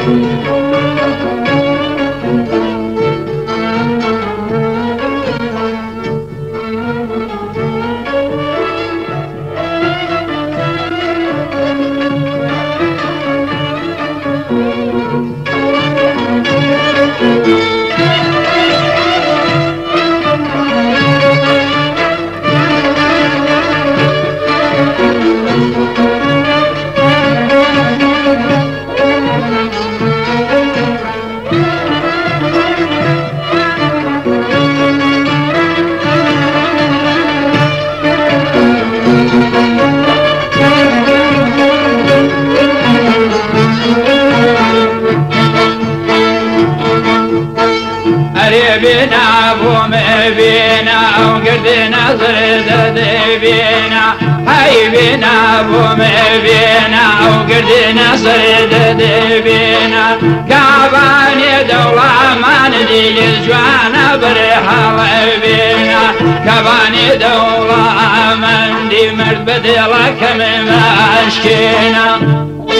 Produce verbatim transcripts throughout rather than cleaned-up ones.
بينا بوم بينا وقردنا زرد بينا هاي بينا بوم بينا وقردنا زرد بينا كاباني دولة ما ندي للجوانا برحال بينا كاباني دولة ما ندي مرد بدلك من ماشكينا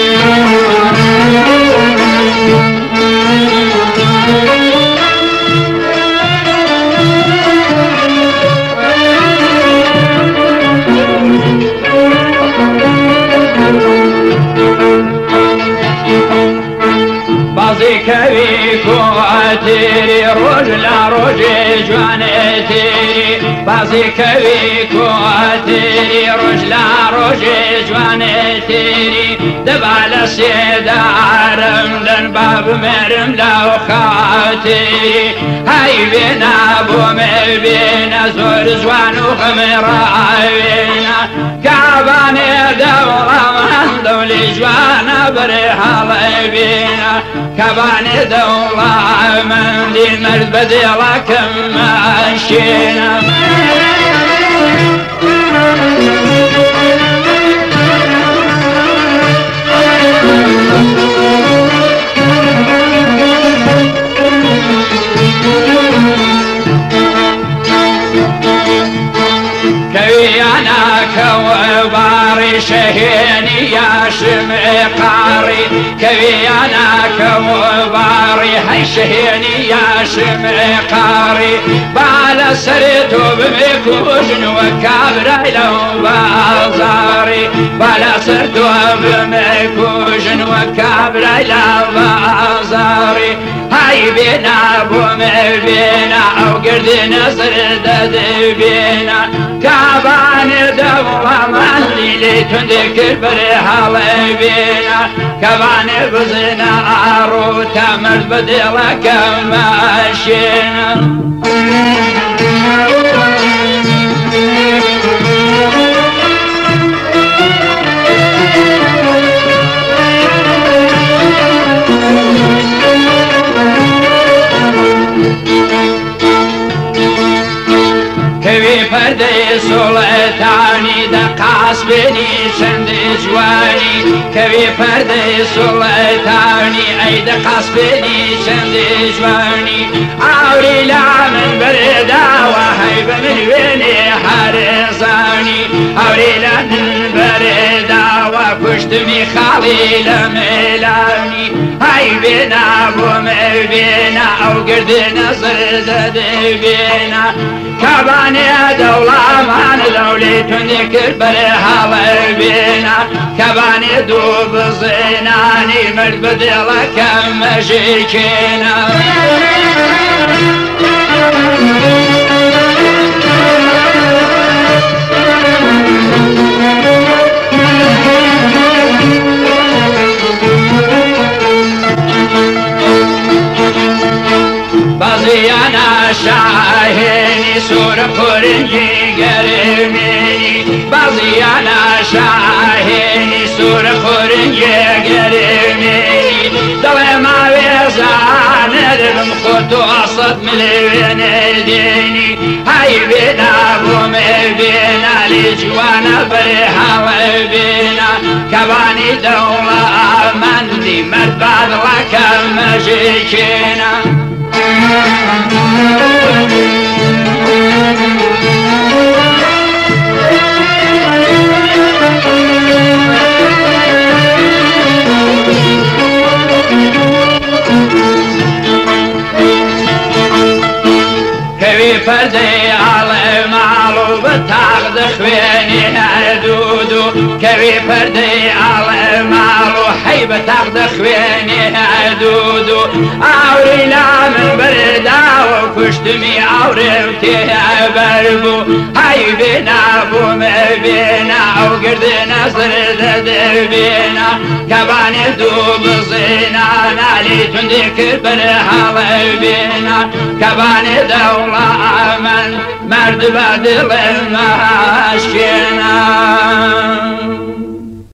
بازی کوی کواتری روز لا روز جوانه تری بازی کوی کواتری روز لا روز جوانه تری دبال سیدارم دن باب مرم لا خاطری های بینا بوم بینا زور جوان و خمرا بینا کابانه دولمان دولی جوان برحال بینا كباني دولة من دي مرد بديلة كم ماشينا كوي أنا كوباري شهيني يا شمقاري كوي أنا كوباري هاي شهيني يا شمقاري بالا سريتو بمكوجن وكابرا لو بازاري بالا سرتو بمكوجن وكابرا لو بازاري هاي بينا بوم بينا أو قردنا سردد بينا كاباني دولة مالي لتندكر برحال بينا كاباني بزنا عروتا مرد بدلك ماشينا كوي فردي سلطاني دقاس بني شند جواني كوي فردي سلطاني اي دقاس بني شند جواني عوري لا من بردا وهيب من ويني حرزاني عوري لا من بردا وكشتمي خالي لميلاني هاي بينا بوم بينا او قردنا زرد بينا كاباني دولة ما ندولي تنذكر برحال بينا كاباني دوب زيناني مرد بدلك مجيكينا بازي أنا شاهيني سور خورنجي قرميني بازي أنا شاهيني سور خورنجي قرميني دلي ما بيزان ندرم خطو أصد مليون ديني هاي بينا بوم بينا لجوانا برحال بينا كباني دولة من دي مرباد لك مجيكينا Thank you. پردەی ئاڵێ ماڵ و بە تاق دەخوێنی هەردوودو کەوی پردەی ئاڵێ ماڵ و حەی بە تاق دەخوێنی هەردوودو ئاوری لا من بەرداوە کوشتمی ئاورێم تێبەر بوو هەی بێنا بوومە بێنا ئەو گردە نەزر دەدەبێنا کەبانێ دوو بزێنا نالی توندی کرد بەر هەڵە بێنا کەبانێ دەوڵە ئەمەن مرد بە دڵێ مەشکێنا